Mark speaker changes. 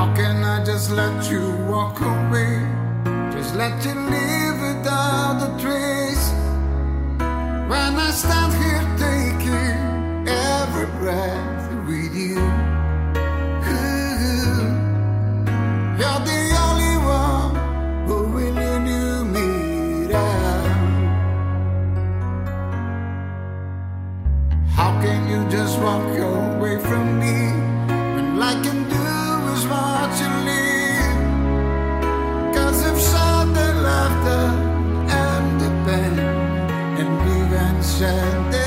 Speaker 1: How can I just let you walk away? Just let you leave without a trace. When I stand here taking every breath with you, you're the only one who really knew me down. How can you just walk away from me when I can do is watch you leave? 'Cause if shot the laughter and the pain and even shed